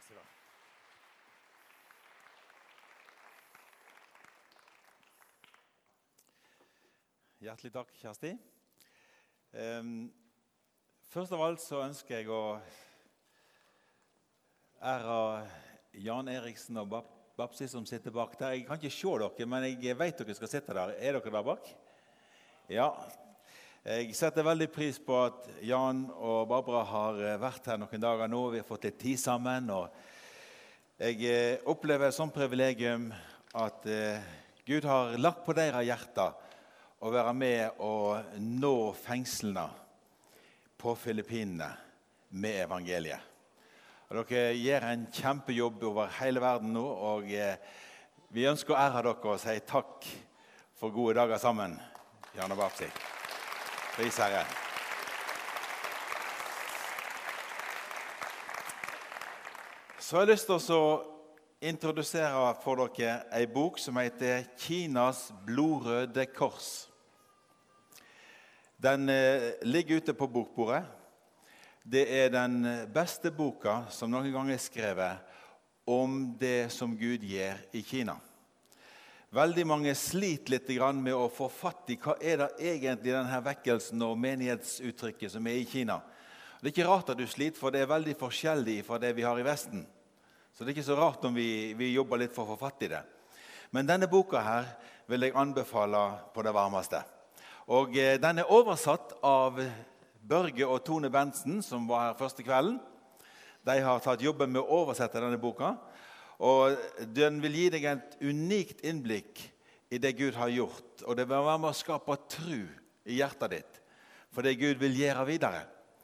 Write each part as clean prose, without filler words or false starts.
Takk skal du ha. Hjertelig takk, Kjersti. Først av alt så ønsker jeg å ære Jan Eriksen og Babsi som sitter bak der. Jeg kan ikke se dere, men jeg vet dere skal sitte der. Er dere der bak? Ja. Jeg setter veldig pris på at Jan og Barbara har vært her noen dager nå. Vi har fått litt tid sammen, og jeg opplever som privilegium at Gud har lagt på deres hjerter å være med og nå fengslene på Filippinene med evangeliet. Og dere gjør en kjempejobb over hele verden nå, og vi ønsker å ære dere og si takk for gode dager sammen, Jan og Babsi. Pris Herre. Så har jeg lyst til å introdusere for dere en bok som heter Kinas blodrøde kors. Den ligger ute på bokbordet. Det er den beste boka som noen gang er skrevet om det som Gud gjør i Kina. Veldig mange sliter litt med å få fatt i hva er det egentlig denne vekkelsen og menighetsuttrykket som er i Kina. Det er ikke rart at du sliter, for det er veldig forskjellig fra det vi har i Vesten. Så det er ikke så rart om vi jobber litt for å få fatt i det. Men denne boka her vil jeg anbefale på det varmeste. Og den er oversatt av Børge og Tone Bensen, som var her første kvelden. De har tatt jobben med å oversette denne boka. Og den vil gi deg et unikt innblikk i det Gud har gjort. Og det vil være med å skape tro i hjertet ditt for det Gud vil gjøre videre.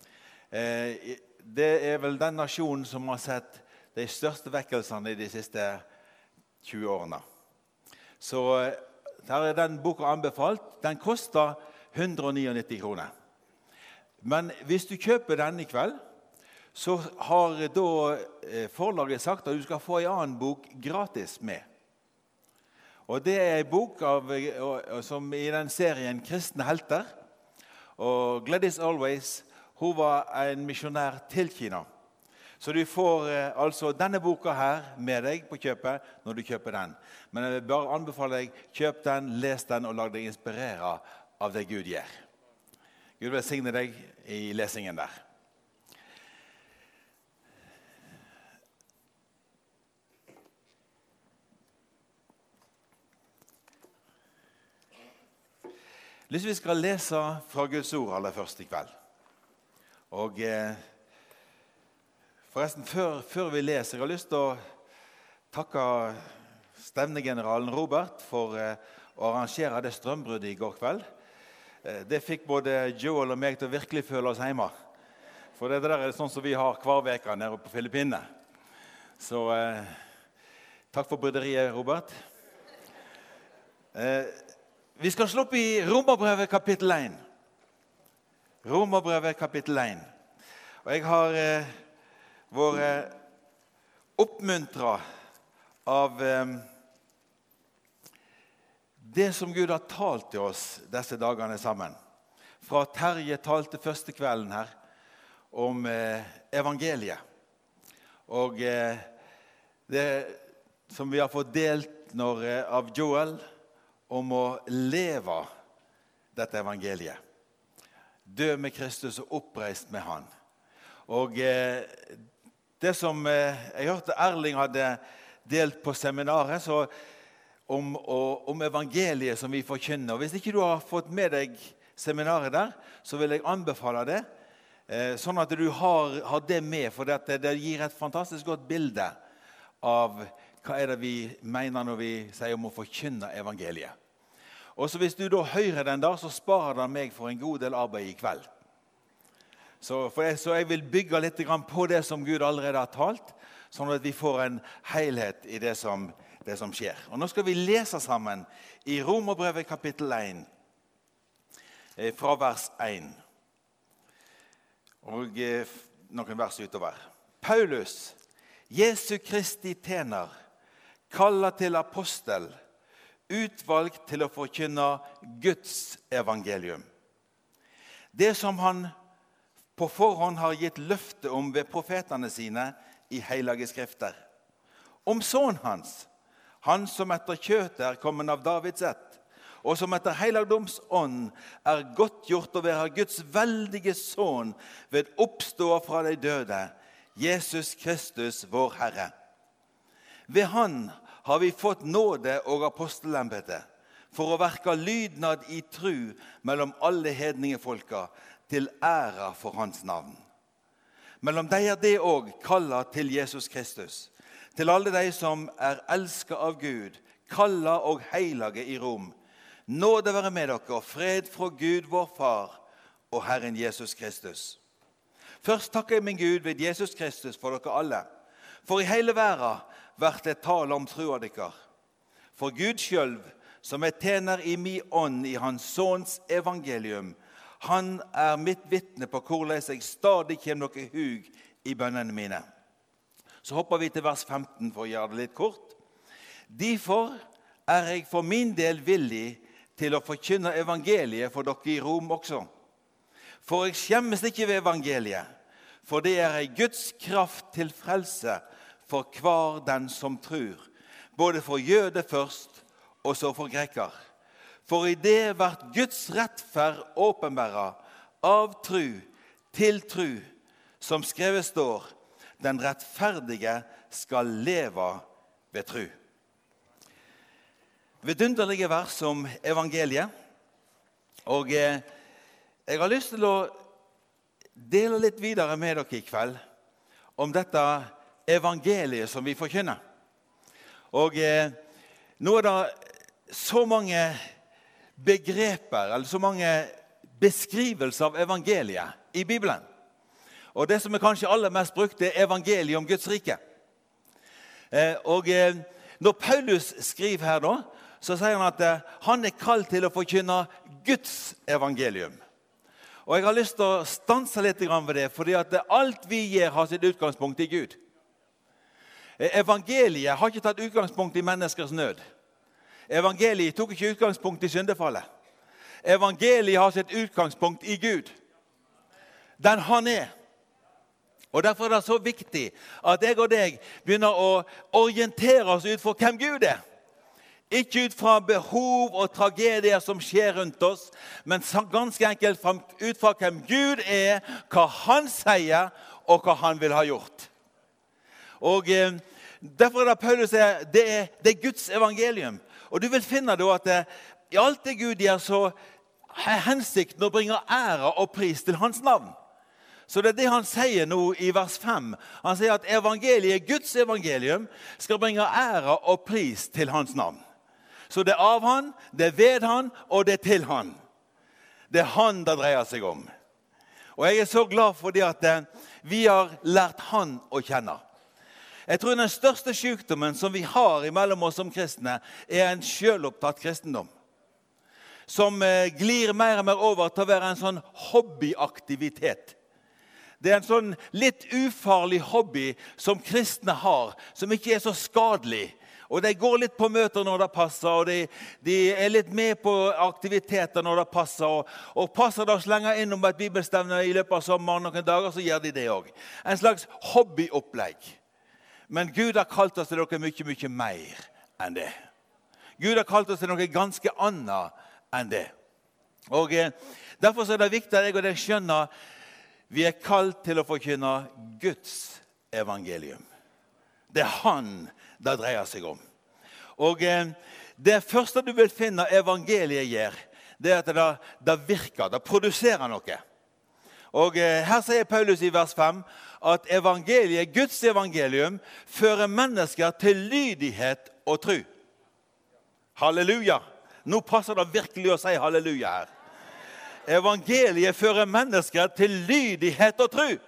Det er vel den nasjonen som har sett de største vekkelsene i de siste 20 årene. Så her er den boka anbefalt. Den koster 199 kroner. Men hvis du kjøper den i kveld, så har da forlaget sagt at du skal få en annen bok gratis med. Og det er en bok som i den serien Kristne helter. Og Gladys Always, hun var en misjonær til Kina. Så du får altså denne boka her med deg på kjøpet når du kjøper den. Men jeg vil bare anbefale deg, kjøp den, les den og lag deg inspirere av det Gud gjør. Gud velsigne deg i lesingen der. Hvis vi skal lese fra Guds ord aller først i kveld. Og forresten, før vi leser, jeg har lyst til å takke stevnegeneralen Robert for å arrangere det strømbruddet i går kveld. Det fikk både Joel og meg til å virkelig føle oss hjemme. For det der er sånn som vi har hver veka nede på Filippinene. Så takk for bryderiet, Robert. Vi skal slå opp i Romerbrevet kapittel 1. Romerbrevet kapittel 1. Og jeg har vært oppmuntret av det som Gud har talt til oss disse dagene sammen. Fra Terje talte første kvelden her om evangeliet. Og det som vi har fått delt av Joel, om å leve dette evangeliet. Dø med Kristus og oppreist med han. Og det som jeg hørte Erling hadde delt på seminaret, så om evangeliet som vi forkynner. Og hvis ikke du har fått med deg seminaret der, så vil jeg anbefale det. Sånn at du har det med, for det gir et fantastisk godt bilde av hva er det vi mener når vi sier om å forkynne evangeliet. Og så hvis du da hører den der, så sparer den meg for en god del arbeid i kveld. Så jeg vil bygge litt på det som Gud allerede har talt, sånn at vi får en helhet i det som skjer. Og nå skal vi lese sammen i Romerbrevet kapittel 1, fra vers 1. Og noen vers utover. Paulus, Jesu Kristi tjener, kallet til apostel, utvalgt til å forkynne Guds evangelium. Det som han på forhånd har gitt løfte om ved profetene sine i hellige skrifter. Om sønnen hans, han som etter kjøtet kommet av Davids ett, og som etter helligdomsånd godt gjort å være Guds veldige sønn ved oppstå fra de døde, Jesus Kristus, vår Herre. Ved han har vi fått nåde og apostelembete, for å verke lydnad i tru mellom alle hedningefolka, til æra for hans navn. Mellom de det også kallet til Jesus Kristus, til alle de som elsket av Gud, kallet og heilige i Rom. Nåde være med dere, og fred fra Gud, vår Far, og Herren Jesus Kristus. Først takker jeg min Gud ved Jesus Kristus for dere alle, for i hele verden vært det tale om troa dykker. For Gud selv, som tjener i min ånd i hans sønns evangelium, han mitt vitne på hvordan jeg stadig kommer noe hug i bønnene mine. Så hopper vi til vers 15 for å gjøre det litt kort. Derfor jeg for min del villig til å forkynne evangeliet for dere i Rom også. For jeg skjemmes ikke ved evangeliet, for det en Guds kraft til frelse for hver den som tror, både for jøde først og så for greker. For i det vært Guds rettferd åpenbæret av tru til tru, som skrevet står, den rettferdige skal leve ved tru. Vidunderlige vers om evangeliet, og jeg har lyst til å dele litt videre med dere i kveld om dette evangeliet som vi forkynner. Og nå det så mange begreper, eller så mange beskrivelser av evangeliet i Bibelen. Og det som kanskje aller mest brukt, det evangeliet om Guds rike. Og når Paulus skriver her da, så sier han at han kalt til å forkynne Guds evangelium. Og jeg har lyst til å stanse litt ved det, fordi at alt vi gjør har sitt utgangspunkt i Gud. Evangeliet har ikke tatt utgangspunkt i menneskers nød. Evangeliet tok ikke utgangspunkt i syndefallet. Evangeliet har sitt utgangspunkt i Gud. Den han Og derfor er det så viktig at jeg og deg begynner å orientere oss ut for hvem Gud Ikke ut fra behov og tragedier som skjer rundt oss, men ganske enkelt ut fra hvem Gud hva han sier, og hva han vil ha gjort. Og derfor er det Paulus sier, det er Guds evangelium. Og du vil finne da at i alt det Gud gjør, så hensikten å bringe ære og pris til hans navn. Så det det han sier nå i vers 5. Han sier at evangeliet, Guds evangelium, skal bringe ære og pris til hans navn. Så det av han, det ved han, og det til han. Det han det dreier seg om. Og jeg så glad for det at vi har lært han å kjenne. Jeg tror den største sykdommen som vi har imellom oss som kristne, en selvopptatt kristendom. Som glir mer og mer over til å være en sånn hobbyaktivitet. Det en sånn litt ufarlig hobby som kristne har, som ikke så skadelig. Og de går litt på møter når det passer, og de litt med på aktiviteter når det passer. Og passer det å slenge innom et bibelstevne i løpet av sommeren noen dager, så gjør de det også. En slags hobbyopplegg. Men Gud har kalt oss til noe mye, mye mer enn det. Gud har kalt oss til noe ganske annet enn det. Og derfor er det viktig at jeg og deg skjønner vi kalt til å forkynne Guds evangelium. Det han det dreier seg om. Og det første du vil finne evangeliet gjør, det at det virker, det produserer noe. Og her sier Paulus i vers 5 at evangeliet, Guds evangelium, fører mennesker til lydighet og tro. Halleluja! Nå passer det virkelig å si halleluja her. Evangeliet fører mennesker til lydighet og tro.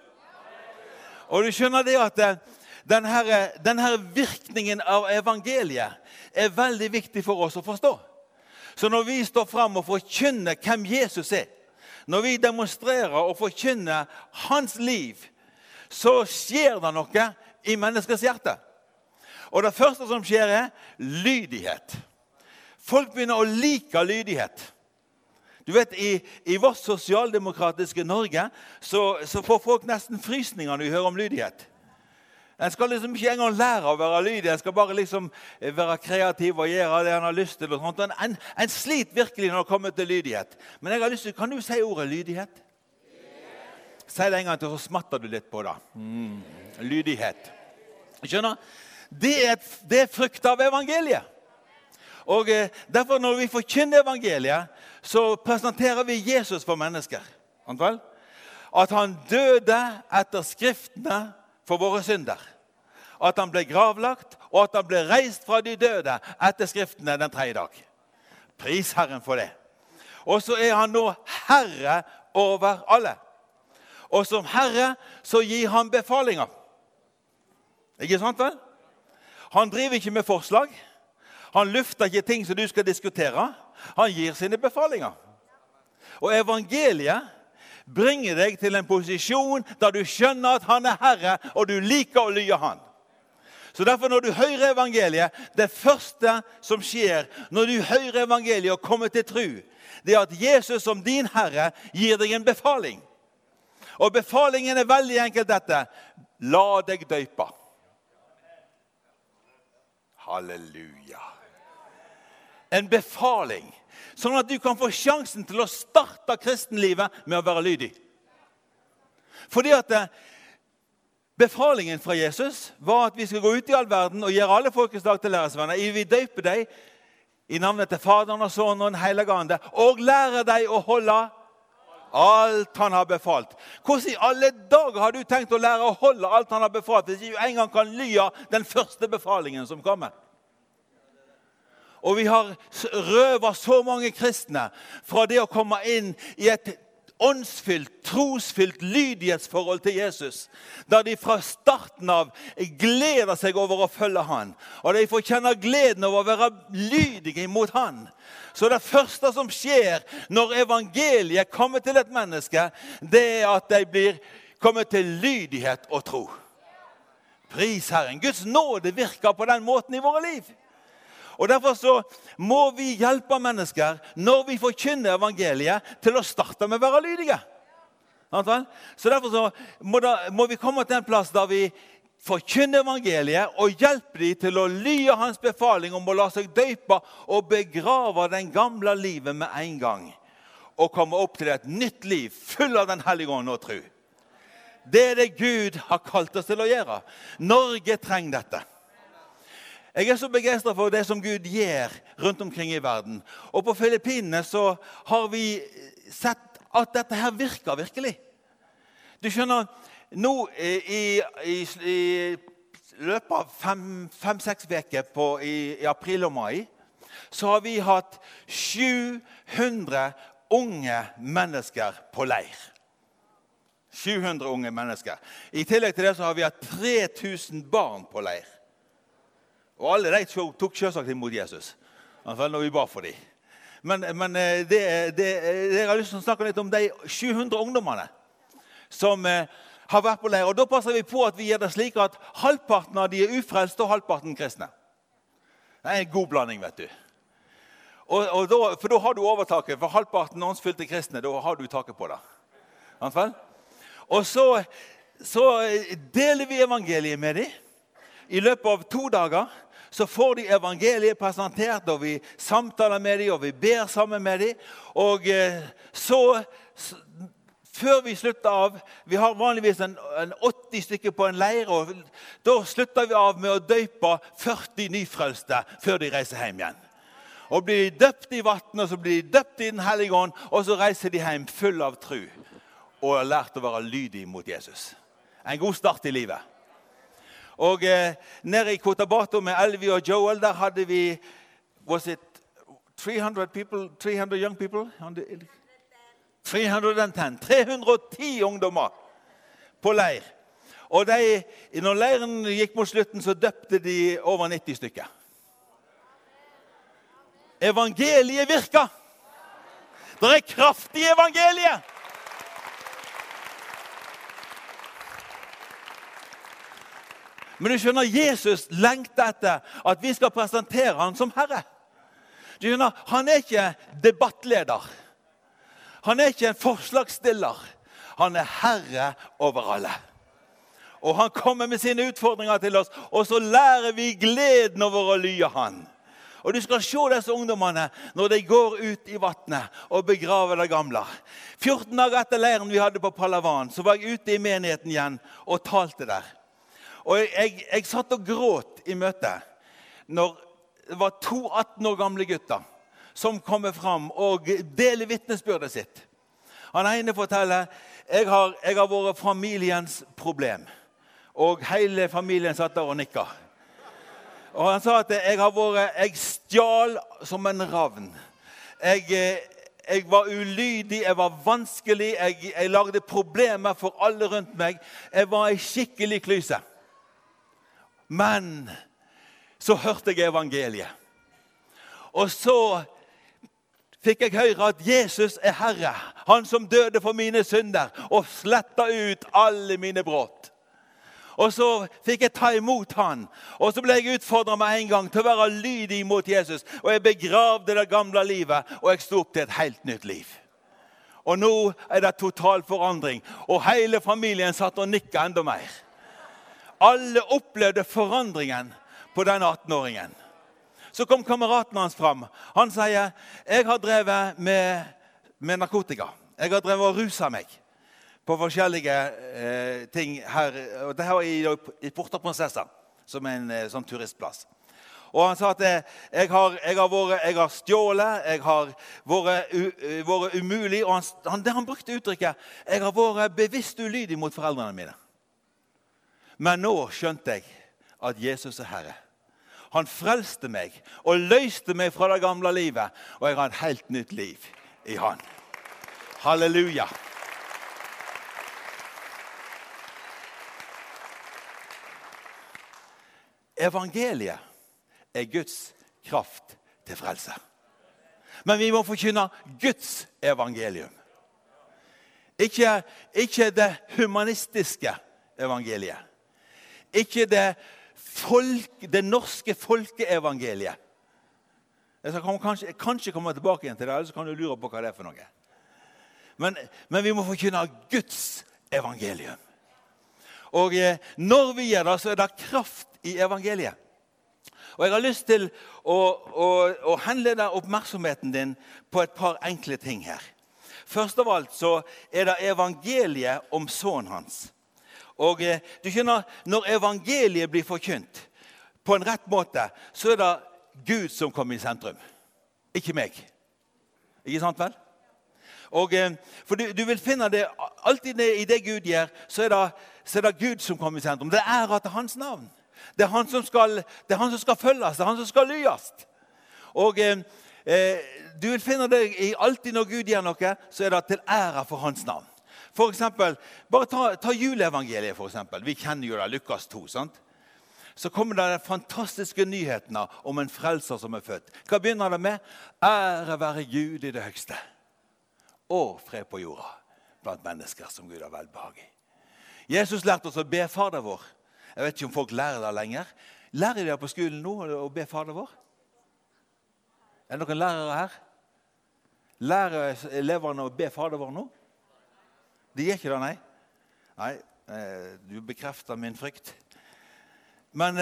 Og du skjønner det at denne virkningen av evangeliet veldig viktig for oss å forstå. Så når vi står frem og forkynner hvem Jesus når vi demonstrerer og forkynner hans liv, så skjer det noe i menneskets hjerte. Og det første som skjer lydighet. Folk begynner å like lydighet. Du vet, i vårt sosialdemokratiske Norge så får folk nesten frysninger når de hører om lydighet. En skal liksom ikke engang lære å være lydig, en skal bare liksom være kreativ og gjøre det han har lyst til. Og sånt. En sliter virkelig når det kommer til lydighet. Men jeg har lyst til, kan du si ordet lydighet? Si det en gang til, så smatter du litt på det. Lydighet. Skjønner? Det er frukt av evangeliet. Og derfor når vi forkynner evangeliet, så presenterer vi Jesus for mennesker. At han døde etter skriftene for våre synder. At han ble gravlagt, og at han ble reist fra de døde etter skriftene den 3. dag. Pris Herren for det. Og så er han nå herre over alle. Og som herre så gir han befalinger. Ikke sant vel? Han driver ikke med forslag. Han lufter ikke ting som du skal diskutere. Han gir sine befalinger. Og evangeliet bringer deg til en posisjon der du skjønner at han er herre, og du liker å lyde han. Så derfor når du hører evangeliet, det første som skjer når du hører evangeliet og kommer til tro, det er at Jesus som din herre gir deg en befaling. Og befalingen er veldig enkelt dette. La deg døype. Halleluja. En befaling, sånn at du kan få sjansen til å starte kristenlivet med å være lydig. Fordi at befalingen fra Jesus var at vi skal gå ut i all verden og gjøre alle folkeslag til læresvenner. Jeg vil døype deg i navnet til Faderen og Sønnen og den Hellige Ande, og lære deg å holde alt han har befalt. Hvordan i alle dager har du tenkt å lære å holde alt han har befalt, hvis du en gang kan lyde den første befalingen som kommer? Og vi har røvet så mange kristne fra det å komme inn i et åndsfylt, trosfylt lydighetsforhold til Jesus, der de fra starten av gleder seg over å følge han, og de får kjenne gleden over å være lydige mot han. Så det første som skjer når evangeliet kommer til et menneske, det er at de kommer til lydighet og tro. Pris Herren. Guds nåde virker på den måten i våre liv. Og derfor så må vi hjelpe mennesker når vi forkynner evangeliet til å starte med å være lydige. Så derfor så må vi komme til en plass der vi forkynner evangeliet og hjelper dem til å lyde hans befaling om å la seg døype og begrave den gamle livet med en gang. Og komme opp til et nytt liv full av den hellige ånd og tro. Det er det Gud har kalt oss til å gjøre. Norge trenger dette. Jeg er så begeistret for det som Gud gjør rundt omkring i verden. Og på Filippinene så har vi sett at dette her virker virkelig. Du skjønner, nå i løpet av 5-6 veker i april og mai, så har vi hatt 700 unge mennesker på leir. 700 unge mennesker. I tillegg til det så har vi hatt 3000 barn på leir. Og alle de tok selvsagt imot Jesus, når vi ba for dem. Men jeg har lyst til å snakke litt om de 700 ungdommene som har vært på leir. Og da passer vi på at vi gjør det slik at halvparten av de er ufrelste og halvparten kristne. Det er en god blanding, vet du. For da har du overtaket, for halvparten åndsfylte kristne, da har du taket på det. Og så deler vi evangeliet med dem. I løpet av 2 dager så får de evangeliet presentert, og vi samtaler med dem, og vi ber sammen med dem. Og så, før vi slutter av, vi har vanligvis en 80 stykker på en leir, og da slutter vi av med å døype 40 nyfrelste før de reiser hjem igjen. Og blir døpt i vatten, og så blir de døpt i den hellige ånd, og så reiser de hjem full av tro, og har lært å være lydig mot Jesus. En god start i livet. Og nede i Cotabato med Elvi og Joel, der hadde vi, was it 300 young people? 310 ungdommer på leir. Og når leiren gikk mot slutten, så døpte de over 90 stykker. Evangeliet virker. Det er kraft i evangeliet. Men du skjønner, Jesus lengter etter at vi skal presentere han som Herre. Du skjønner, han er ikke debattleder. Han er ikke en forslagsstiller. Han er Herre over alle. Og han kommer med sine utfordringer til oss, og så lærer vi gleden over å lye han. Og du skal se disse ungdommene når de går ut i vattnet og begraver det gamle. 14 dager etter leiren vi hadde på Palawan, så var jeg ute i menigheten igjen og talte der. Og jeg satt og gråt i møtet når det var 2 18 år gamle gutter som kommer fram og deler vitnesbyrdet sitt. Han ene forteller, jeg har vært familiens problem. Og hele familien satt der og nikket. Og han sa at jeg stjal som en ravn. Jeg var ulydig, jeg var vanskelig, jeg lagde problemer for alle rundt meg. Jeg var en skikkelig klyse. Men så hørte jeg evangeliet. Og så fikk jeg høre at Jesus er Herre, han som døde for mine synder og slettet ut alle mine brudd. Og så fikk jeg ta imot han, og så ble jeg utfordret med en gang til å være lydig mot Jesus. Og jeg begravde det gamle livet, og jeg sto opp til et helt nytt liv. Og nå er det total forandring, og hele familien satt og nikket enda mer. Alle opplevde forandringen på denne 18-åringen. Så kom kameraten hans fram. Han sier, jeg har drevet med narkotika. Jeg har drevet og ruset meg på forskjellige ting her. Og det her var i Porta Prinsessa, som er en sånn turistplass. Og han sa at jeg har stjålet, jeg har vært umulig. Og han brukte uttrykket, jeg har vært bevisst ulydig mot foreldrene mine. Men nå skjønte jeg at Jesus er Herre. Han frelste meg og løste meg fra det gamle livet, og jeg har et helt nytt liv i han. Halleluja! Evangeliet er Guds kraft til frelse. Men vi må forkynne Guds evangelium. Ikke det humanistiske evangeliet. Ikke det norske folkeevangeliet. Jeg skal kanskje komme tilbake igjen til det, ellers kan du lure på hva det er for noe. Men vi må forkynne Guds evangelium. Og når vi gjør det, så er det kraft i evangeliet. Og jeg har lyst til å henlede oppmerksomheten din på et par enkle ting her. Først av alt så er det evangeliet om sønnen hans. Og du skjønner, når evangeliet blir forkynt på en rett måte, så er det Gud som kommer i sentrum. Ikke meg. Ikke sant vel? Og, for du vil finne det, alltid i det Gud gjør, så er det Gud som kommer i sentrum. Det er ære til hans navn. Det er han som skal følges, det er han som skal lyes. Og du vil finne det alltid når Gud gjør noe, så er det til ære for hans navn. For eksempel, bare ta juleevangeliet for eksempel. Vi kjenner jo det, Lukas 2, sant? Så kommer det de fantastiske nyhetene om en frelser som er født. Hva begynner det med? Ære være Gud i det høyeste. Og fred på jorda blant mennesker som Gud har velbehag i. Jesus lærte oss å be Fader vår. Jeg vet ikke om folk lærer det lenger. Lærer de på skolen nå å be Fader vår? Er det noen lærere her? Lærer eleverne å be Fader vår nå? De gjør ikke det, nei. Nei, du bekrefter min frykt. Men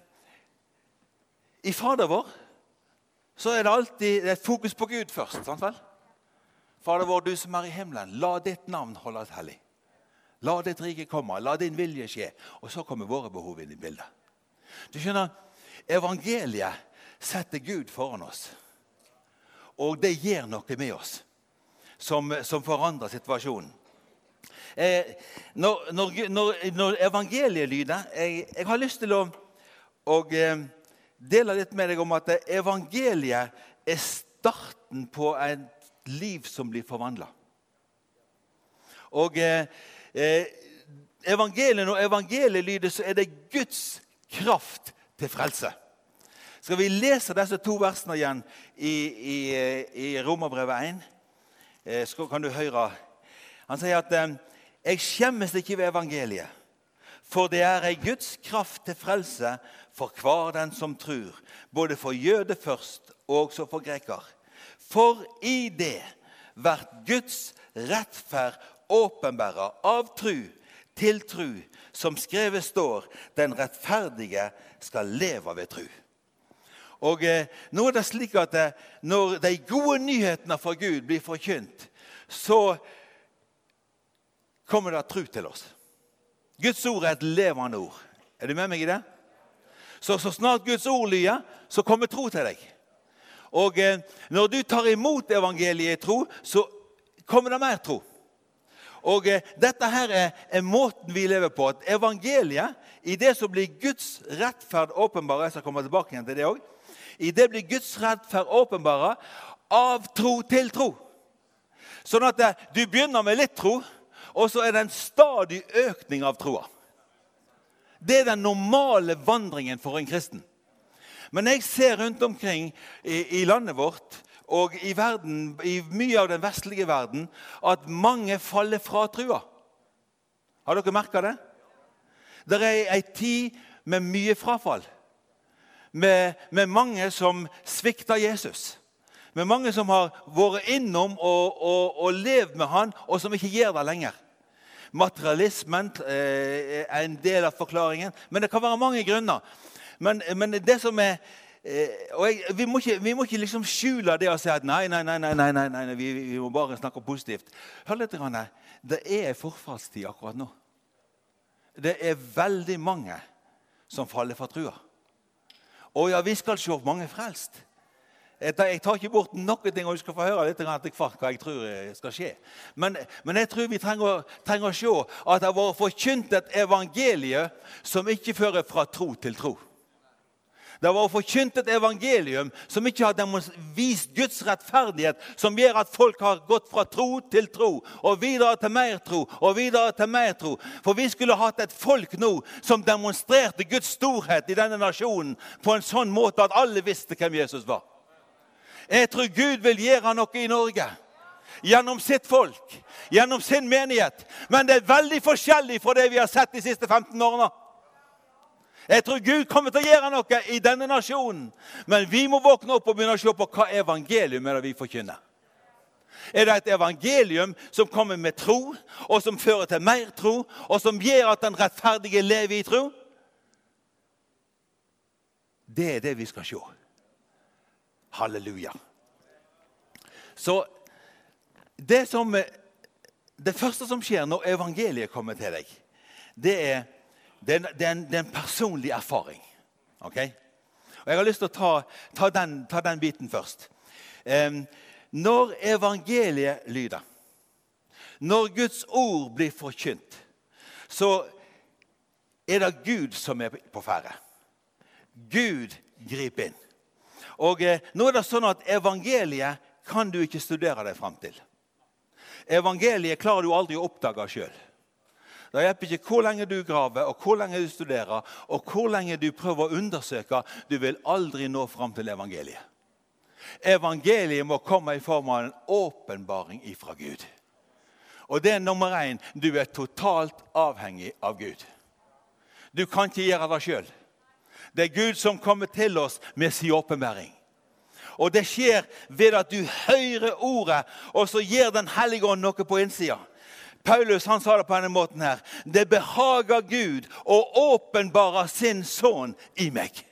i Fader vår så er det alltid et fokus på Gud først, sant vel? Fader vår, du som er i himmelen, la ditt navn holdes hellig. La ditt rike komme, la din vilje skje. Og så kommer våre behov inn i bildet. Du skjønner, evangeliet setter Gud foran oss. Og det gjør noe med oss som forandrer situasjonen. Når evangeliet lyder, jeg har lyst til å dele litt med deg om at evangeliet er starten på et liv som blir forvandlet. Og når evangeliet lyder, så er det Guds kraft til frelse. Skal vi lese disse 2 versene igjen i Romerbrevet 1? Så kan du høre. Han sier at jeg skjemmes ikke ved evangeliet, for det er en Guds kraft til frelse for hver den som tror, både for jøde først og så for greker. For i det vært Guds rettferd åpenbæret av tro til tro, som skrevet står, den rettferdige skal leve ved tro. Og nå det slik at når de gode nyhetene fra Gud blir forkynt, så kommer det tro til oss. Guds ord et levende ord. Du med meg i det? Så snart Guds ord lyder, så kommer tro til deg. Og når du tar imot evangeliet i tro, så kommer det mer tro. Og dette her måten vi lever på. At evangeliet, i det som blir Guds rettferd åpenbare, jeg skal komme tilbake igjen til det også, i det blir Guds rettferd åpenbare av tro til tro. Sånn at du begynner med litt tro, og så det en stadig økning av troa. Det den normale vandringen for en kristen. Men jeg ser rundt omkring i landet vårt, og i verden, i mye av den vestlige verden, at mange faller fra trua. Har dere merket det? Det en tid med mye frafall. Med mange som svikter Jesus. Med mange som har vært innom og levd med han, og som ikke gjør det lenger. Materialismen en del av forklaringen, men det kan være mange grunner. Men det som vi må ikke liksom skjule det og si at nei, vi må bare snakke positivt. Hør litt, det en forfallstid akkurat nå. Det veldig mange som faller fra trua. Og ja, vi skal se mange frelst. Jeg tar ikke bort noe ting, og du skal få høre litt etter hvert hva jeg tror skal skje. Men jeg tror vi trenger å se at det var forkynt et evangelie som ikke fører fra tro til tro. Det var forkynt et evangelium som ikke har vist Guds rettferdighet, som gjør at folk har gått fra tro til tro, og videre til mer tro, og videre til mer tro. For vi skulle hatt et folk nå som demonstrerte Guds storhet i denne nasjonen på en sånn måte at alle visste hvem Jesus var. Jeg tror Gud vil gjøre noe i Norge, gjennom sitt folk, gjennom sin menighet. Men det veldig forskjellig fra det vi har sett de siste 15 årene. Jeg tror Gud kommer til å gjøre noe i denne nasjonen. Men vi må våkne opp og begynne å se på hva evangelium det vi forkynner. Det et evangelium som kommer med tro, og som fører til mer tro, og som gjør at den rettferdige lever i tro? Det det vi skal se. Halleluja. Så det første som skjer når evangeliet kommer til deg, det en personlig erfaring. Ok? Og jeg har lyst til å ta den biten først. Når evangeliet lyder, når Guds ord blir forkynt, så det Gud som på ferde. Gud griper inn. Og nå det sånn at evangeliet kan du ikke studere deg frem til. Evangeliet klarer du aldri å oppdage selv. Det hjelper ikke hvor lenge du graver, og hvor lenge du studerer, og hvor lenge du prøver å undersøke. Du vil aldri nå frem til evangeliet. Evangeliet må komme i form av en åpenbaring ifra Gud. Og det nummer 1, du totalt avhengig av Gud. Du kan ikke gjøre det selv. Det Gud som kommer til oss med sin åpenbaring. Og det skjer ved at du hører ordet, og så gir den hellige ånd noe på innsida. Paulus han sa det på denne måten her. Det behager Gud å åpenbare sin son i meg.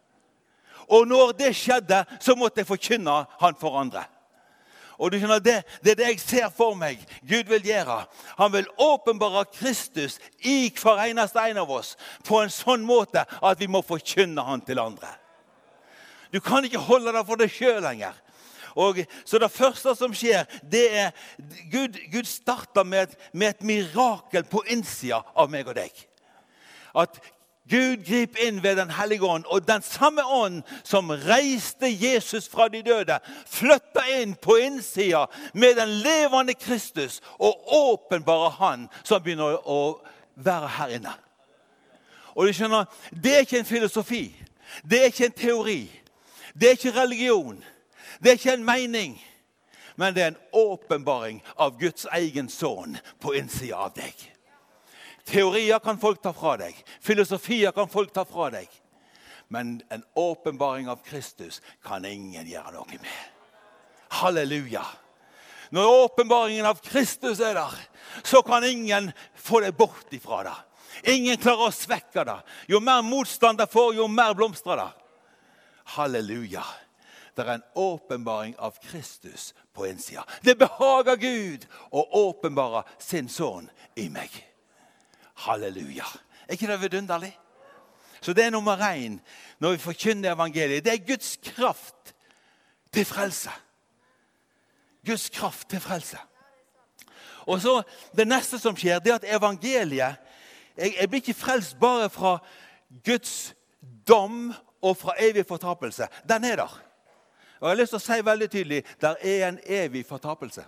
Og når det skjedde, så måtte jeg forkynne han for andre. Og du skjønner, det jeg ser for meg Gud vil gjøre. Han vil åpenbare Kristus i hver eneste en av oss på en sånn måte at vi må forkynne han til andre. Du kan ikke holde det for deg selv lenger. Så det første som skjer, det Gud starter med et mirakel på innsida av meg og deg. At Gud griper inn ved den hellige ånd, og den samme ånd som reiste Jesus fra de døde, flytter inn på innsida med den levende Kristus, og åpenbarer han som begynner å være her inne. Og du skjønner, det ikke en filosofi, det ikke en teori, det ikke religion, det ikke en mening, men det en åpenbaring av Guds egen son på innsida av deg. Teorier kan folk ta fra deg. Filosofier kan folk ta fra deg. Men en åpenbaring av Kristus kan ingen gjøre noe med. Halleluja. Når åpenbaringen av Kristus der, så kan ingen få det bort ifra det. Ingen klarer å svekke det. Jo mer motstand det får, jo mer blomstrer det. Halleluja. Det en åpenbaring av Kristus på en side. Det behager Gud å åpenbare sin son i meg. Halleluja. Ikke det vidunderlig? Så det nummer 1 når vi forkynner evangeliet. Det Guds kraft til frelse. Guds kraft til frelse. Og så det neste som skjer, det at evangeliet, jeg blir ikke frelst bare fra Guds dom og fra evig fortapelse. Den der. Og jeg har lyst til å si veldig tydelig, der en evig fortapelse.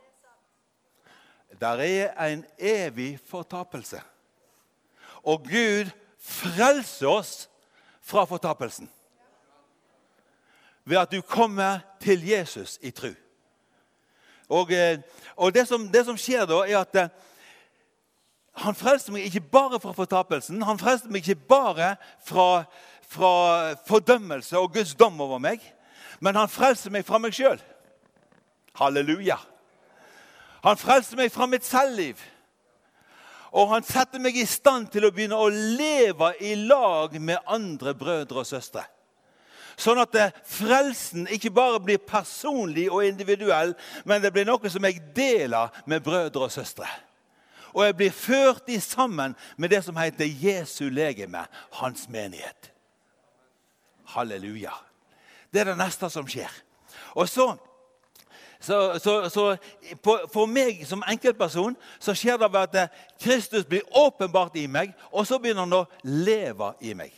Der en evig fortapelse. Og Gud frelser oss fra fortapelsen. Ved at du kommer til Jesus i tro. Og det som skjer da, at han frelser meg ikke bare fra fortapelsen. Han frelser meg ikke bare fra fordømmelse og Guds dom over meg. Men han frelser meg fra meg selv. Halleluja. Han frelser meg fra mitt selvliv. Og han setter meg i stand til å begynne å leve i lag med andre brødre og søstre. Sånn at frelsen ikke bare blir personlig og individuell, men det blir noe som jeg deler med brødre og søstre. Og jeg blir ført i sammen med det som heter Jesu legeme, hans menighet. Halleluja. Det det neste som skjer. Og så for meg som enkeltperson, så skjer det ved at Kristus blir åpenbart i meg, og så begynner han å leve i meg.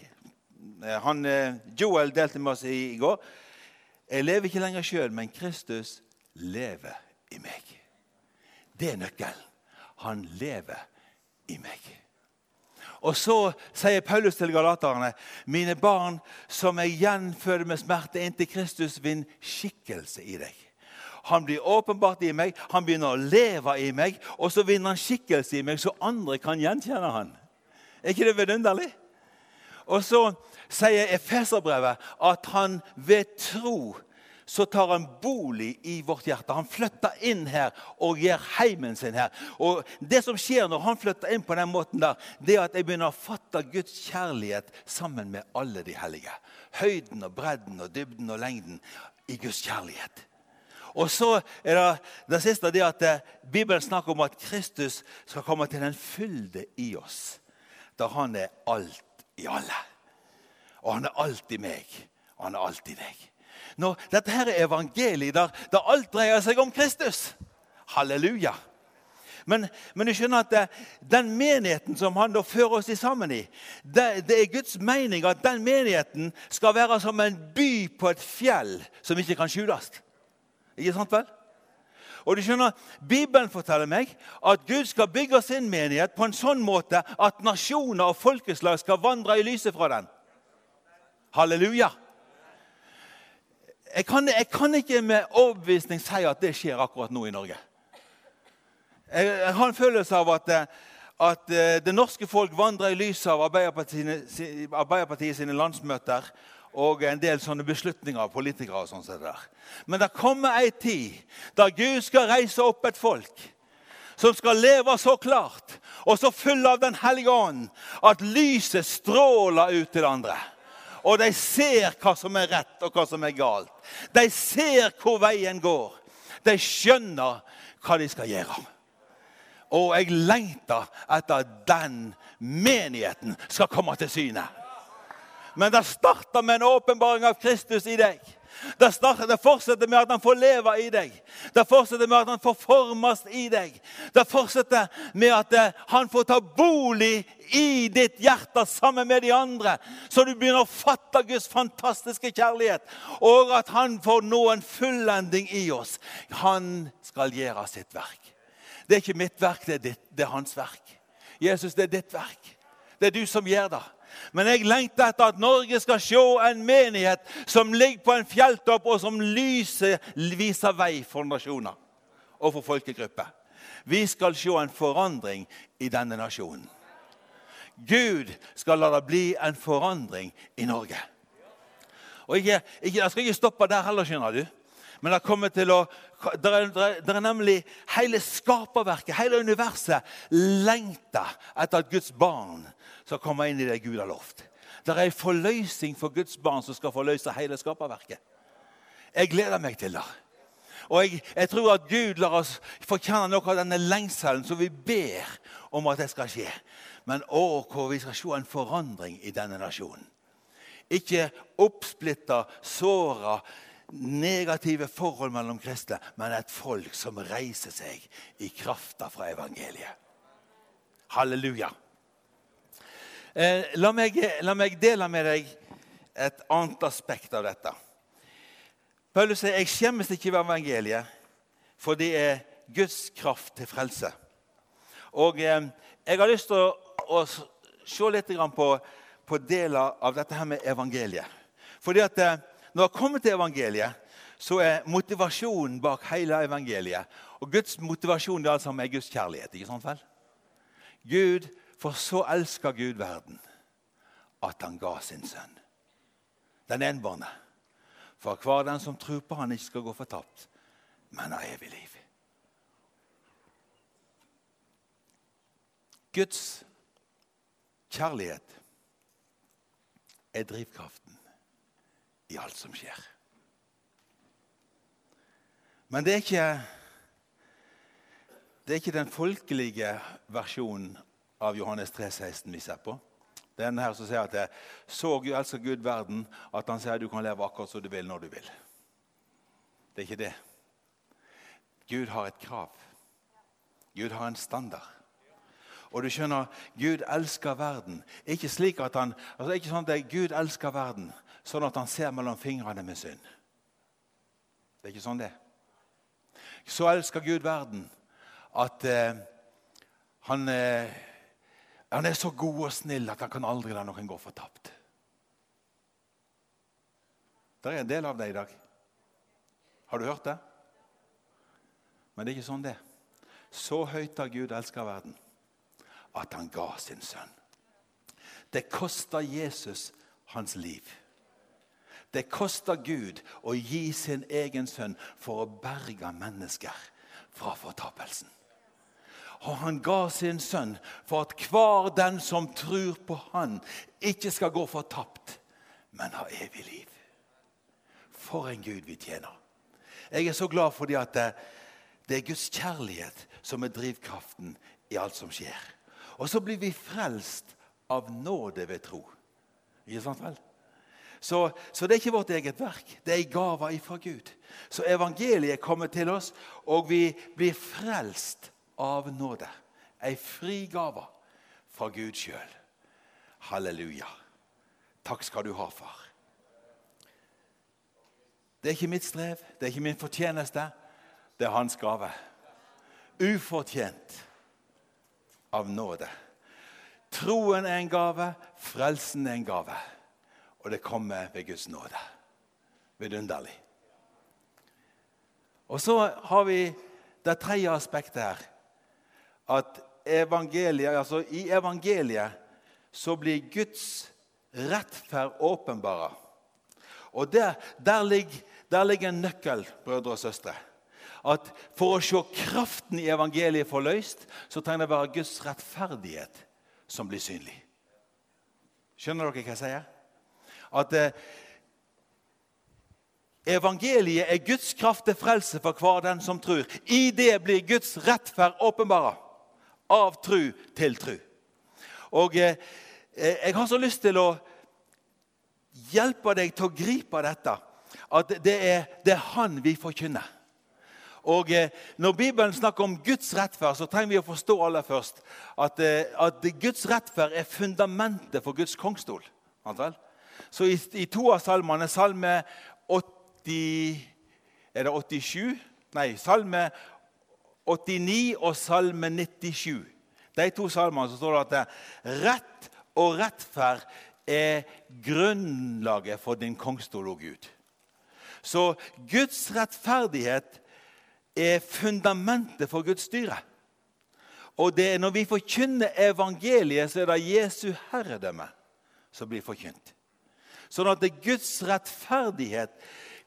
Joel delte med oss i går. Jeg lever ikke lenger selv, men Kristus lever i meg. Det nøkkelen. Han lever i meg. Og så sier Paulus til galaterne, mine barn, som jeg gjenføder med smerte inntil Kristus vinner skikkelse i deg. Han blir åpenbart i meg, han begynner å leve i meg, og så vinner han skikkelse i meg, så andre kan gjenkjenne han. Er ikke det vidunderlig? Og så sier Efeserbrevet at han ved tro, så tar han bolig i vårt hjerte. Han flytter inn her og gjør heimen sin her. Og det som skjer når han flytter inn på den måten der, det at jeg begynner å fatte Guds kjærlighet sammen med alle de hellige. Høyden og bredden og dybden og lengden i Guds kjærlighet. Og så det siste det at Bibelen snakker om at Kristus skal komme til en fylde i oss. Da han alt i alle. Og han alt i meg. Og han alt i deg. Nå, dette her evangeliet der alt dreier seg om Kristus. Halleluja. Men du skjønner at den menigheten som han da fører oss i sammen i, det Guds mening at den menigheten skal være som en by på et fjell som ikke kan skjules. Ikke sant vel? Og du skjønner, Bibelen forteller meg at Gud skal bygge sin menighet på en sånn måte at nasjoner og folkeslag skal vandre i lyset fra den. Halleluja. Jeg kan ikke med overbevisning si at det skjer akkurat nå i Norge. Jeg har en følelse av at det norske folk vandrer i lyset av Arbeiderpartiet sine landsmøter og en del sånne beslutninger av politikere og sånn som det der. Men det kommer en tid da Gud skal reise opp et folk som skal leve så klart og så full av den hellige ånd at lyset stråler ut til andre. Og de ser hva som rett og hva som galt. De ser hvor veien går. De skjønner hva de skal gjøre. Og jeg lengter etter at den menigheten skal komme til syne. Men det starter med en åpenbaring av Kristus i deg. Det fortsetter med at han får leve i deg. Det fortsetter med at han får formes i deg. Det fortsetter med at han får ta bolig i ditt hjerte sammen med de andre. Så du begynner å fatte Guds fantastiske kjærlighet. Og at han får nå en fullending i oss. Han skal gjøre sitt verk. Det ikke mitt verk, det er hans verk. Jesus, det ditt verk. Det du som gjør det. Men jeg lengter etter at Norge skal se en menighet som ligger på en fjelltopp og som lyset viser vei for nasjoner og for folkegrupper. Vi skal se en forandring i denne nasjonen. Gud skal la det bli en forandring i Norge. Og jeg skal ikke stoppe der heller, skjønner du. Men det kommer til å... Det er nemlig hele skaperverket, hele universet lengter etter at Guds barn skal komme inn i det Gud har lovt. Det er en forløsning for Guds barn som skal forløse hele skaperverket. Jeg gleder meg til det. Og jeg tror at Gud lar oss forkjenne noe av denne lengselen som vi ber om at det skal skje. Men hvor vi skal se en forandring i denne nasjonen. Ikke oppsplitta, såra, negative forhold mellom kristne, men et folk som reiser seg i krafta fra evangeliet. Halleluja. La meg dele med deg et annet aspekt av dette. Paulus sier, jeg skjemmes ikke ved evangeliet, for det er Guds kraft til frelse. Og jeg har lyst til å se litt på deler av dette her med evangeliet. Fordi at når jeg kommer til evangeliet, så er motivasjonen bak hele evangeliet. Og Guds motivasjon er altså med Guds kjærlighet, ikke sant vel? Gud, for så elsker Gud verden, at han ga sin sønn. Den enbårne. For hver den som tror på han ikke skal gå fortapt, men har evig liv. Guds kjærlighet er drivkraften i alt som skjer. Men det er ikke den folkelige versjonen av Johannes 3,16 vi ser på. Det er denne her som sier at så Gud elsker Gud verden, at han sier at du kan leve akkurat som du vil når du vil. Det er ikke det. Gud har et krav. Gud har en standard. Og du skjønner, Gud elsker verden. Ikke slik at han, altså ikke sånn at Gud elsker verden, sånn at han ser mellom fingrene med synd. Det er ikke sånn det. Så elsker Gud verden at han er så god og snill at han kan aldri la noen gå fortapt. Det er en del av det i dag. Har du hørt det? Men det er ikke sånn det. Så høyt har Gud elsker verden at han ga sin sønn. Det koster Jesus hans liv. Det koster Gud å gi sin egen sønn for å berge mennesker fra fortapelsen. Og han ga sin sønn for at hver den som tror på han ikke skal gå fortapt, men ha evig liv. For en Gud vi tjener. Jeg er så glad fordi at det er Guds kjærlighet som er drivkraften i alt som skjer. Og så blir vi frelst av nåde ved tro. Ikke sant vel? Så det er ikke vårt eget verk. Det er en gave fra Gud. Så evangeliet kommer til oss, og vi blir frelst av nåde. En fri gave fra Gud selv. Halleluja. Takk skal du ha, far. Det er ikke mitt strev, det er ikke min fortjeneste, det er hans gave. Ufortjent av nåde. Troen er en gave, frelsen er en gave. Og det kommer ved Guds nåde. Vidunderlig. Og så har vi det tredje aspektet her. At evangeliet, altså i evangeliet så blir Guds rettferd åpenbare. Og der ligger en nøkkel, brødre og søstre. At for å se kraften i evangeliet forløst, så trenger det være Guds rettferdighet som blir synlig. Skjønner dere hva jeg sier? At evangeliet er Guds kraft til frelse for hver den som tror. I det blir Guds rettferd åpenbare. Av tro til tro. Og jeg har så lyst til å hjelpe deg til å gripe dette. At det er han vi forkynner. Og når Bibelen snakker om Guds rettferd, så trenger vi å forstå aller først at Guds rettferd er fundamentet for Guds kongstol. Så i to av salmene, salme 80, er det 87? Nei, salme 89 og salme 97. De to salmene så står det at rett og rettferd er grunnlaget for din kongstol, og Gud. Så Guds rettferdighet er fundamentet for Guds styre. Og det er når vi forkynner evangeliet, så er det Jesu herredømme som blir forkynt. Sånn at Guds rettferdighet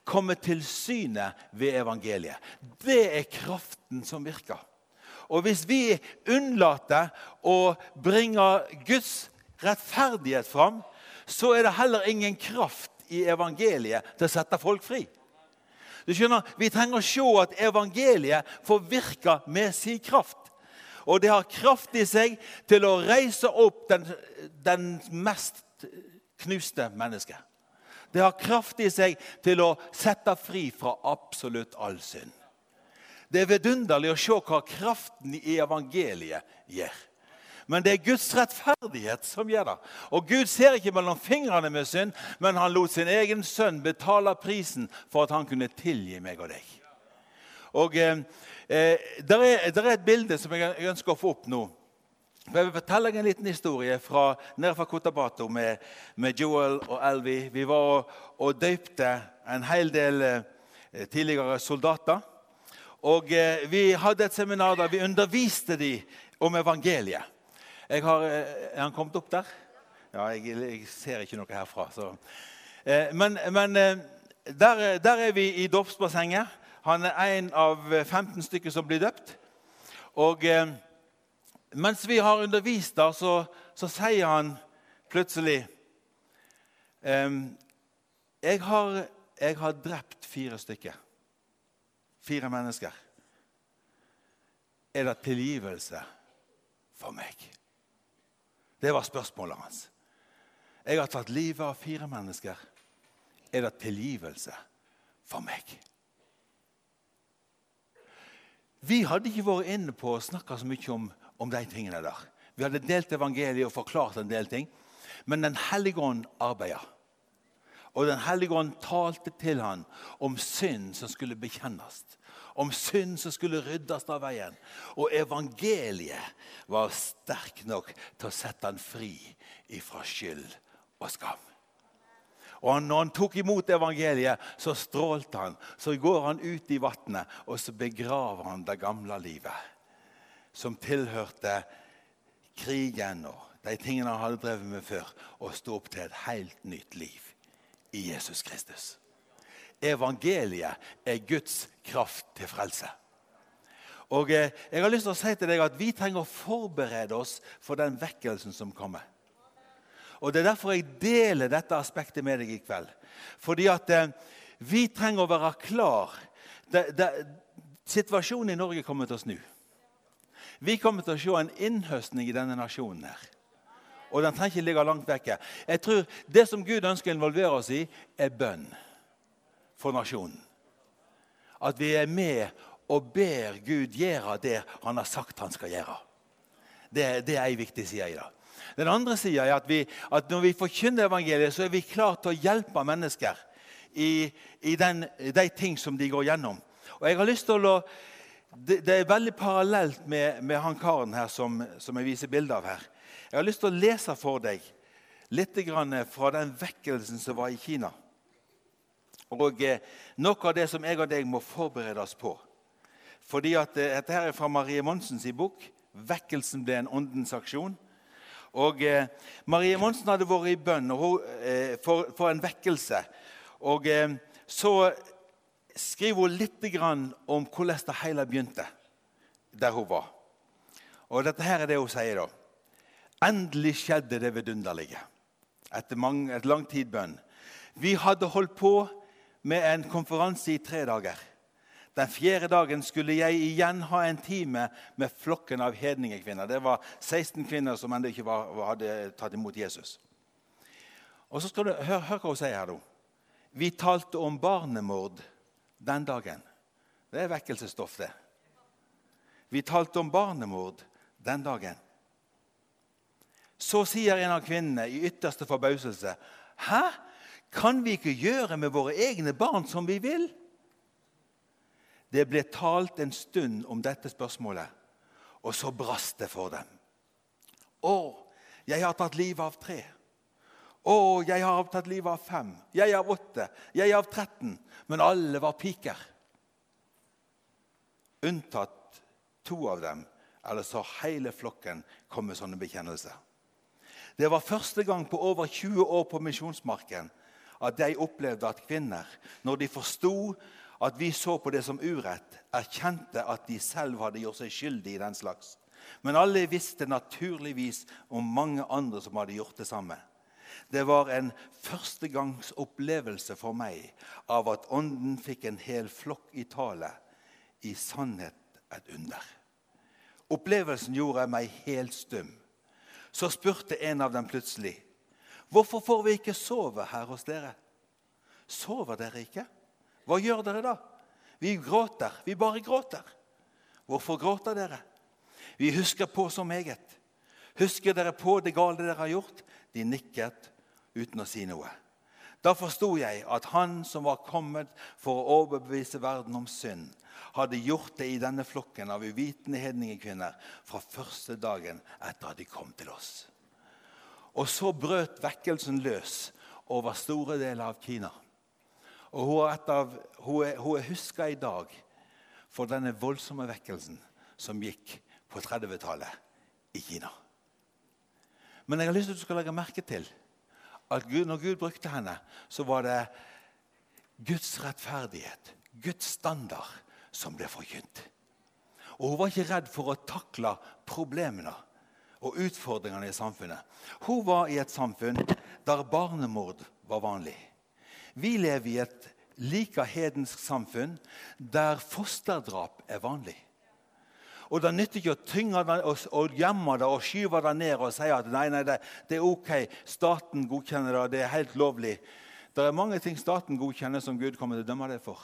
komme til syne ved evangeliet. Det kraften som virker. Og hvis vi unnlater å bringe Guds rettferdighet fram, så det heller ingen kraft i evangeliet til å sette folk fri. Du skjønner, vi trenger å se at evangeliet får virke med sin kraft. Og det har kraft i seg til å reise opp den mest knuste mennesket. Det har kraft i seg til å sette fri fra absolutt all synd. Det vidunderlig å se hva kraften i evangeliet gjør. Men det Guds rettferdighet som gjør det. Og Gud ser ikke mellom fingrene med synd, men han lot sin egen sønn betale prisen for at han kunne tilgi meg og deg. Og der et bilde som jeg ønsker å få opp nå. Jeg vil fortelle en liten historie nede fra Cotabato med Joel og Elvi. Vi var og døpte en hel del tidligere soldater. Og vi hadde et seminar der vi underviste dem om evangeliet. Er han kommet opp der? Ja, jeg ser ikke noe herfra. Så. Men der vi i dåpsbassenget. Han en av 15 stykker som blir døpt. Og mens vi har undervist der, så sier han plutselig jeg har drept 4 stykker. 4 mennesker. Det tilgivelse for meg? Det var spørsmålet hans. Jeg har tatt livet av 4 mennesker. Det tilgivelse for meg? Vi hadde ikke vært inne på å snakke så mye om de tingene der. Vi hadde delt evangeliet og forklart en del ting. Men den hellige ånd arbeidet. Og den hellige ånd talte til han om synd som skulle bekjennes. Om synd som skulle ryddes av veien. Og evangeliet var sterk nok til å sette han fri ifra skyld og skam. Og når han tok imot evangeliet, så strålte han. Så går han ut i vattnet, og så begraver han det gamle livet. Som tilhørte krigen og de tingene han hadde drevet med før. Og stå opp til et helt nytt liv i Jesus Kristus. Evangeliet Guds kraft til frelse. Og jeg har lyst til å si til deg at vi trenger å forberede oss for den vekkelsen som kommer. Og det derfor jeg deler dette aspektet med deg i kveld. Fordi at vi trenger å være klar. Situasjonen i Norge kommer til å snu. Vi kommer til å se en innhøstning i denne nasjonen her. Og den trenger ikke ligge langt vekke. Jeg tror det som Gud ønsker å involvere oss i, bønn for nasjonen. At vi med og ber Gud gjøre det han har sagt han skal gjøre. Det en viktig side i det. Den andre siden at når vi forkynner evangeliet, så vi klar til å hjelpe mennesker i de ting som de går gjennom. Og jeg har lyst til å... Det veldig parallelt med han karen her som jeg viser bilder av her. Jeg har lyst til å lese for deg litt fra den vekkelsen som var i Kina. Og noe av det som jeg og deg må forberede oss på. Fordi at dette her fra Marie Monsens bok, Vekkelsen ble en åndens aksjon. Og Marie Monsen hadde vært i bønn for en vekkelse. Og så skriver hun litt om hvordan det hele begynte, der hun var. Og dette her det hun sier da. Endelig skjedde det vidunderlige. Etter lang tid bønn. Vi hadde holdt på med en konferanse i 3 dager. Den 4. dagen skulle jeg igjen ha en time med flokken av hedningekvinner. Det var 16 kvinner som enda ikke hadde tatt imot Jesus. Og så skal du høre hva hun sier her da. Vi talte om barnemord den dagen. Det vekkelsesstoff det. Vi talte om barnemord den dagen. Så sier en av kvinnene i ytterste forbauselse, «Hæ? Kan vi ikke gjøre med våre egne barn som vi vil?» Det ble talt en stund om dette spørsmålet, og så brast det for dem. «Å, jeg har tatt livet av 3. Å, jeg har tatt livet av 5. Jeg av 8. Jeg av 13. Men alle var piker. Unntatt 2 av dem, eller så hele flokken kom med sånne bekjennelser. Det var første gang på over 20 år på misjonsmarken at de opplevde at kvinner, når de forstod at vi så på det som urett, erkjente at de selv hadde gjort seg skyldig i den slags. Men alle visste naturligvis om mange andre som hadde gjort det samme. Det var en førstegangs opplevelse for meg av at ånden fikk en hel flokk i tale, i sannhet et under. Opplevelsen gjorde meg helt stum. Så spurte en av dem plutselig, hvorfor får vi ikke sove her hos dere? Sover dere ikke? Hva gjør dere da? Vi gråter, vi bare gråter. Hvorfor gråter dere? Vi husker på så meget. Husker dere på det gale dere har gjort? De nikket uten å si noe. Da forstod jeg at han som var kommet for å overbevise verden om synd, hadde gjort det i denne flokken av uvitende hedningekvinner fra første dagen etter at de kom til oss. Og så brøt vekkelsen løs over store deler av Kina. Og hun er husket i dag for denne voldsomme vekkelsen som gikk på 30-tallet i Kina. Men jeg har lyst til at du skal legge merke til at når Gud brukte henne, så var det Guds rettferdighet, Guds standard, som ble forkynt. Og hun var ikke redd for å takle problemene og utfordringene i samfunnet. Hun var i et samfunn der barnemord var vanlig. Vi lever i et like hedensk samfunn der fosterdrap er vanlig. Og det nytter ikke å tynge det og gjemme det og skyve det ned og si at nei, det er ok, staten godkjenner det, det er helt lovlig. Det er mange ting staten godkjenner som Gud kommer til å dømme det for.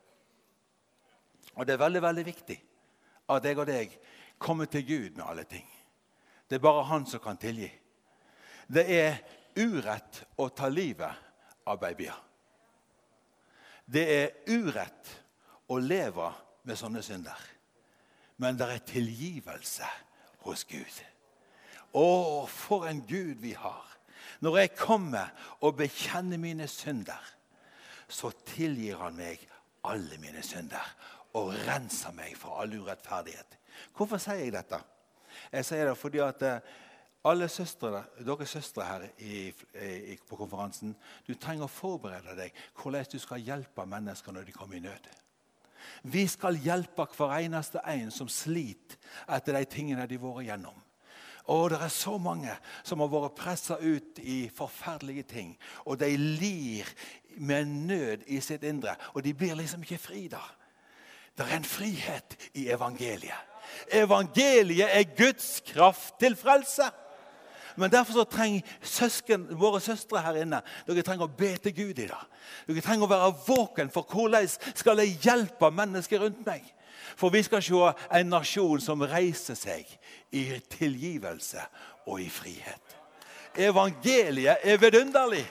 Og det er veldig, veldig viktig at jeg og deg kommer til Gud med alle ting. Det er bare han som kan tilgi. Det er urett å ta livet av babyer. Det er urett å leve med sånne synder. Men det er tilgivelse hos Gud. Å, for en Gud vi har. Når jeg kommer og bekjenner mine synder, så tilgir han meg alle mine synder og renser meg for all urettferdighet. Hvorfor sier jeg dette? Jeg sier det fordi at alle søstre, dere søstre her på konferansen, du trenger å forberede deg hvordan du skal hjelpe mennesker når de kommer i nød. Vi skal hjelpe hver eneste en som sliter etter de tingene de har vært gjennom. Og det er så mange som har vært presset ut i forferdelige ting, og de lir med nød i sitt indre, og de blir liksom ikke fri da. Det er en frihet i evangeliet. Evangeliet er Guds kraft til frelse. Men derfor så trenger våre søstre her inne, dere trenger å be til Gud i dag. Dere trenger å være våken for hvordan skal jeg hjelpe mennesker rundt meg. For vi skal se en nasjon som reiser seg i tilgivelse og i frihet. Evangeliet er vidunderlig.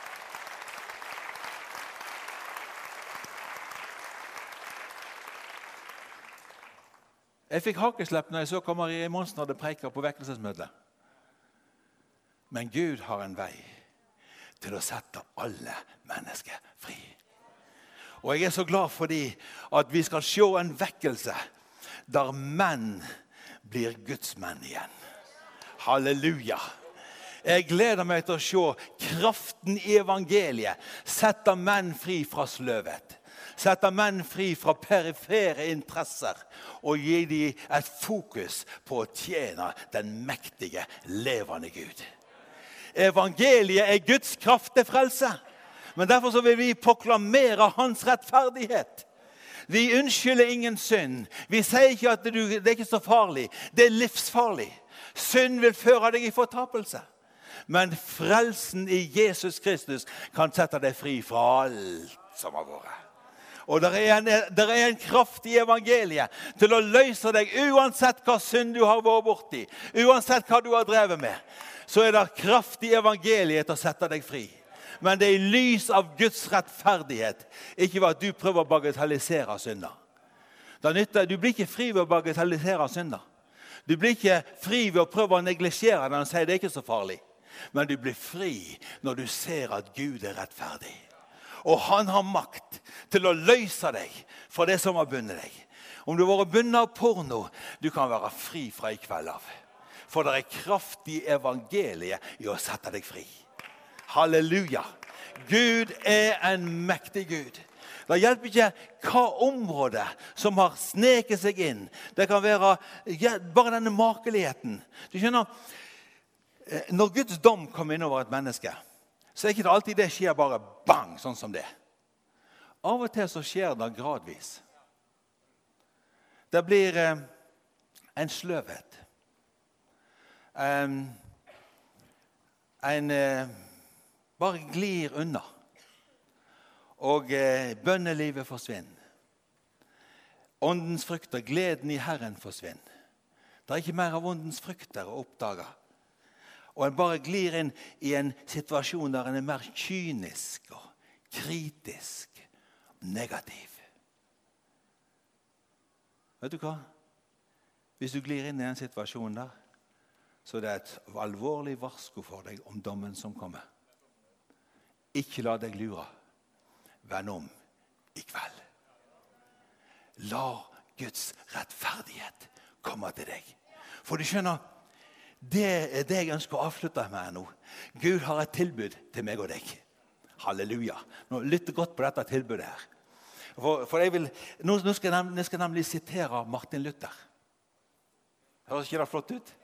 Jeg fikk hakeslepp når jeg så Marie Monsen hadde preiket på vekkelsesmøtet. Men Gud har en vei til å sette alle mennesker fri. Og jeg er så glad fordi at vi skal se en vekkelse der menn blir Guds menn igjen. Halleluja! Jeg gleder meg til å se kraften i evangeliet. Sette menn fri fra sløvet. Sette menn fri fra perifere interesser og gi dem et fokus på å tjene den mektige, levende Gud. Evangeliet er Guds kraft til frelse. Men derfor så vil vi proklamere hans rettferdighet. Vi unnskylder ingen synd. Vi sier ikke at det er ikke så farlig. Det er livsfarlig. Synd vil føre deg i fortapelse. Men frelsen i Jesus Kristus kan sette deg fri fra alt som har vært. Og det er en kraft i evangeliet til å løse deg uansett hva synd du har vært borti. Uansett hva du har drevet med. Så er det kraft i evangeliet til å sette deg fri. Men det er i lys av Guds rettferdighet, ikke ved at du prøver å bagatellisere synder. Du blir ikke fri ved å bagatellisere synder. Du blir ikke fri ved å prøve å neglisjere den og si det er ikke så farlig. Men du blir fri når du ser at Gud er rettferdig. Og han har makt til å løse deg fra det som har bundet deg. Om du har vært bundet av porno, du kan være fri fra i kveld av. For det er kraft i evangeliet i å sette deg fri. Halleluja! Gud en mektig Gud. Det hjelper ikke hva område som har sneket seg inn. Det kan være bare denne makeligheten. Du skjønner, når Guds dom kommer inn over et menneske, så er ikke det alltid det skjer bare bang, sånn som det. Av og til så skjer det gradvis. Det blir en sløvhet. En bare glir unna. Og bønnelivet forsvinner. Åndens frukter, gleden i Herren forsvinner. Det er ikke mer av åndens frukter å oppdage. Og en bare glir inn i en situasjon der en er mer kynisk og kritisk og negativ. Vet du hva? Hvis du glir inn i en situasjon der, så er det et alvorlig varsko for deg om dommen som kommer. Ikke la deg lure. Vend om i kveld. La Guds rettferdighet komme til deg. For du skjønner, det er det jeg ønsker å avslutte med nå. Gud har et tilbud til meg og deg. Halleluja. Nå lytter godt på dette tilbudet her. For jeg vil, nå skal jeg nemlig sitere Martin Luther. Høres ikke det flott ut?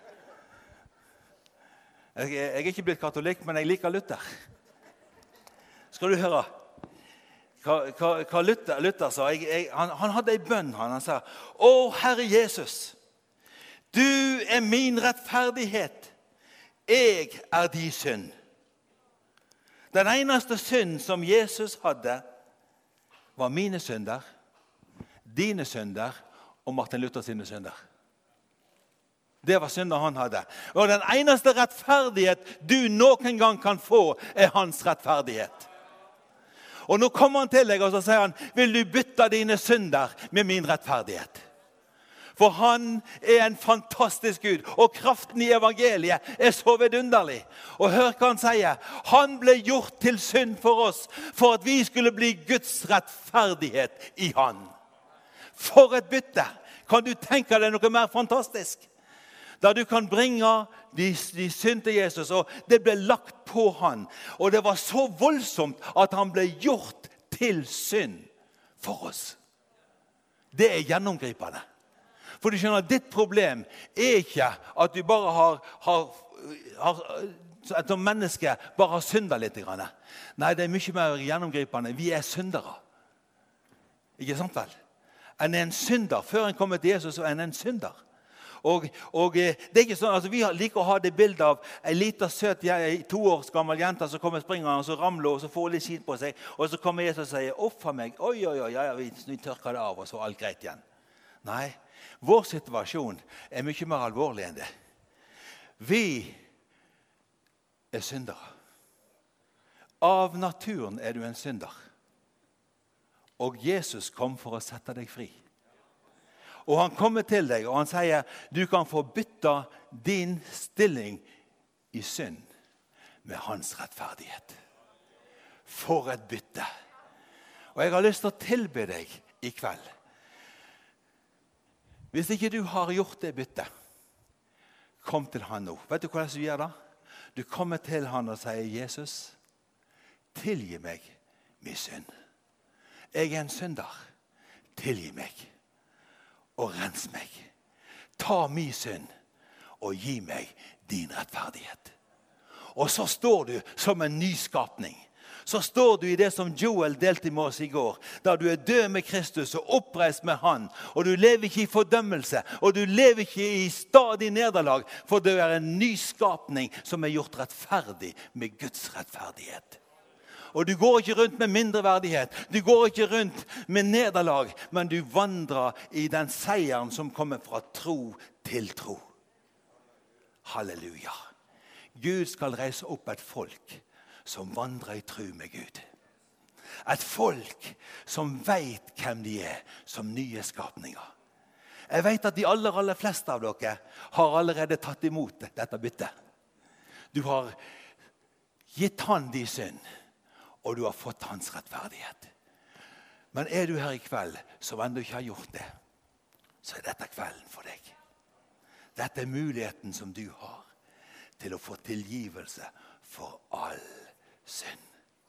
Jeg er ikke blitt katolikk, men jeg liker Luther. Skal du høre? Hva Luther sa. Han hadde en bønn. Han sa, «Å, Herre Jesus, du er min rettferdighet. Jeg er din synd.» Den eneste synd som Jesus hadde, var mine synder, dine synder og Martin Luther sine synder. Det var synder han hadde. Og den eneste rettferdighet du noen gang kan få, er hans rettferdighet. Og nå kommer han til deg og så sier han, vil du bytte dine synder med min rettferdighet? For han er en fantastisk Gud, og kraften i evangeliet er så vidunderlig. Og hør hva han sier. Han ble gjort til synd for oss, for at vi skulle bli Guds rettferdighet i han. For et bytte! Kan du tenke deg noe mer fantastisk? Da du kan bringe de synd til Jesus, og det ble lagt på han. Og det var så voldsomt at han ble gjort til synd for oss. Det er gjennomgripende. For du skjønner, ditt problem er ikke at du bare som menneske bare har syndet litt. Nei, det er mye mer gjennomgripende. Vi er syndere. Ikke sant vel? En er en synder. Før en kommer til Jesus, så er en synder. Og det er ikke sånn, altså vi liker å ha det bildet av en liten søt 2 års gammel jente som kommer springende, og så ramler og så får litt skit på seg, og så kommer Jesus og sier, «Off av meg, oi, ja, vi tørker det av, og så alt greit igjen.» Nei, vår situasjon er mye mer alvorlig enn det. Vi er syndere. Av naturen er du en synder. Og Jesus kom for å sette deg fri. Og han kommer til deg, og han sier, du kan få bytte din stilling i synd med hans rettferdighet. For et bytte. Og jeg har lyst til å tilbe deg i kveld. Hvis ikke du har gjort det byttet, kom til han nå. Vet du hva du gjør da? Du kommer til han og sier, Jesus, tilgi meg min synd. Jeg er en synder. Tilgi meg. Og rens meg. Ta min synd og gi meg din rettferdighet. Og så står du som en nyskapning. Så står du i det som Joel delte med oss i går, der du er død med Kristus og oppreist med han, og du lever ikke i fordømmelse, og du lever ikke i stadig nederlag, for du er en nyskapning som er gjort rettferdig med Guds rettferdighet. Og du går ikke rundt med mindreverdighet. Du går ikke rundt med nederlag, men du vandrer i den seieren som kommer fra tro til tro. Halleluja. Gud skal reise opp et folk som vandrer i tro med Gud. Et folk som vet hvem de er som nye skapninger. Jeg vet at de aller fleste av dere har allerede tatt imot dette byttet. Du har gitt han din synd, og du har fått hans rettferdighet. Men er du her i kveld som ennå ikke har gjort det, så er dette kvelden for deg. Dette er muligheten som du har til å få tilgivelse for all synd.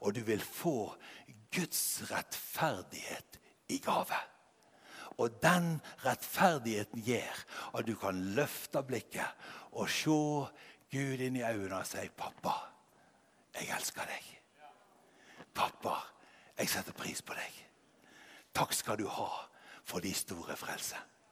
og du vil få Guds rettferdighet i gave. Og den rettferdigheten gjør at du kan løfte blikket og se Gud inn i øynene og si, pappa, jeg elsker deg. Pappa, jeg setter pris på deg. Takk skal du ha for de store frelse.